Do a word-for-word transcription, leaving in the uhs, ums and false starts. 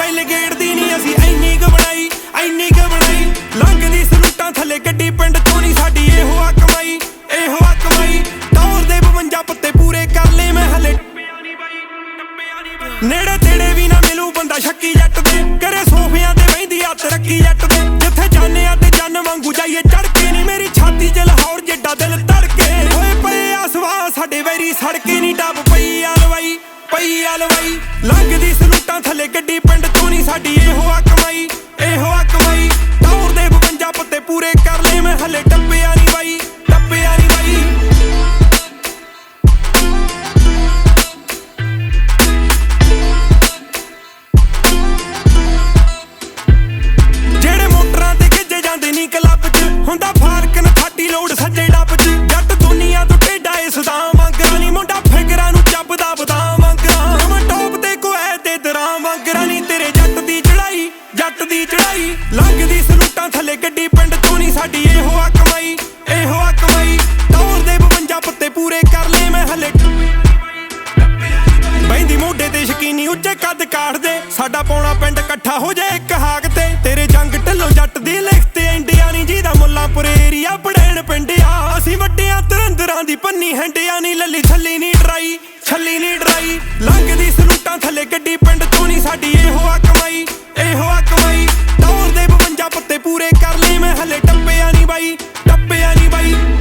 style ਗੇੜਦੀ ਨਹੀਂ ਅਸੀਂ ਐਨੀ ਕੁ ਬਣਾਈ ਐਨੀ ਕੁ ਬਣਾਈ ਲੰਘਦੀ ਸਲੂਟਾਂ ਥੱਲੇ ਗੱਡੀ ਪਿੰਡ ਤੋਂ ਨਹੀਂ ਸਾਡੀ ਇਹੋ ਆ ਕਮਾਈ ਇਹੋ ਆ ਕਮਾਈ ਟੌਰ ਦੇ ਬਵੰਜਾ ਪੱਤੇ ਪੂਰੇ ਕਰ ਲਏ ਮੈਂ ਹਲੇ ਨੇੜੇ ਤੇੜੇ ਵੀ ਨਾ ਮਿਲੂ ਬੰਦਾ ਸ਼ੱਕੀ ਜੱਟ ਦੇ ਕਰੇ ਸੋਫਿਆਂ ਤੇ ਬਹਿੰਦੀ ਆ ਤਰੱਕੀ ਜੱਟ ਦੇ ਜਿੱਥੇ ਜਾਣੇ ਆ ਤੇ ਜੰਨ ਵਾਂਗੂ ਜਾਈਏ ਚੜ ਕੇ ਨਹੀਂ ਮੇਰੀ ਛਾਤੀ 'ਚ ਲਾਹੌਰ ਜਿੱਡਾ ਦਿਲ ਧੜਕੇ ਹੋਏ ਪਏ ਆ ਸਵਾਹ ਸਾਡੇ ਵੈਰੀ ਸੜਕੇ ਨਹੀਂ ਡੱਬ ਪਈ ਆ ਲਵਾਈ ਪਈ ਆ ਲਵਾਈ ਲੰਘਦੀ ਸਲੂਟਾਂ ਥੱਲੇ ਗੱਡੀ ਪਿੰਡ ਤੋਂ ਨਹੀਂ ਸਾਡੀ ਇਹੋ ਆ ਕਮਾਈ ਇਹੋ ਆ ਕਮਾਈ ਟੌਰ ਦੇ ਬਵੰਜਾ ਪੱਤੇ ਪੂਰੇ ਕਰ ਲਏ ਮੈਂ ਹਲੇ ਟੱਪਿਆ ਨਹੀਂ ਬਾਈ ਟੱਪਿਆ ਨਹੀਂ ਬਾਈ ਕਲੱਬ 'ਚ ਹੁੰਦਾ ਫਾਰਕਨ ਥਾਟੀ ਲੋਡ ਸੱਜੇ ਡੱਬ 'ਚ ਜੱਟ ਦੁਨੀਆ ਤੋਂ ਟੇਡਾ ਏ ਸਦਾਮ ਵਾਂਗਰਾ ਨੀ ਮੁੰਡਾ ਫਿਕਰਾਂ ਨੂੰ ਚੱਬਦਾ ਬਦਾਮ ਵਾਂਗਰਾ ਨਵਾਂ ਟੌਪ ਤੇ ਕੋਏ ਤੇ ਦਰਾਂ ਵਾਂਗਰਾ ਨੀ ਤੇਰੇ ਜੱਟ ਦੀ ਚੜਾਈ ਜੱਟ ਦੀ ਚੜਾਈ ਲੰਘਦੀ ਸਲੂਟਾਂ ਥੱਲੇ ਗੱਡੀ ਪਿੰਡ ਤੋਂ ਨਹੀਂ ਸਾਡੀ ਇਹੋ ਆ ਕਮਾਈ ਇਹੋ ਆ ਕਮਾਈ ਟੌਰ ਦੇ ਬਵੰਜਾ ਪੱਤੇ ਪੂਰੇ ਕਰ ਲਏ ਮੈਂ ਹਲੇ ਬਹਿੰਦੀ ਮੋਢੇ ਤੇ ਸ਼ਕੀਨੀ ਉੱਚੇ ਕੱਦ ਕਾੜਦੇ ਸਾਡਾ ਪੌਣਾ ਪਿੰਡ ਇਕੱਠਾ ਹੋ ਜਾਏ ਇੱਕ ਹਾਕ ਤੇ ਤੇਰੇ ਜੰਗ ਢਿੱਲੋਂ ਜੱਟ ਦੀ ਲਿਖਤੇ ਇੰਡੀਆ ਨੀ ਜਿਹਦਾ ਮੁੱਲਾਂਪੁਰ ਏਰੀਆ ਪੜੈਣ ਪਿੰਡਿਆ ਅਸੀਂ ਵੱਡਿਆਂ ਤਰੰਦਰਾਂ ਦੀ ਪੰਨੀ ਹੈਂਡਿਆ ਨੀ ਲੱਲੀ ਛੱਲੀ ਨੀ ਡਰਾਈ ਛੱਲੀ ਨੀ ਡਰਾਈ ਲੰਘਦੀ ਸਲੂਟਾਂ ਥੱਲੇ ਗੱਡੀ ਪਿੰਡ ਤੋਂ ਨਹੀਂ ਸਾਡੀ ਇਹੋ ਆ ਕਮਾਈ ਇਹੋ ਆ ਕਮਾਈ ਟੌਰ ਦੇ ਬਵੰਜਾ ਪੱਤੇ ਪੂਰੇ ਕਰ ਲਏ ਮੈਂ ਹਲੇ ਟੱਪਿਆ ਨੀ ਬਾਈ ਟੱਪਿਆ ਨੀ ਬਾਈ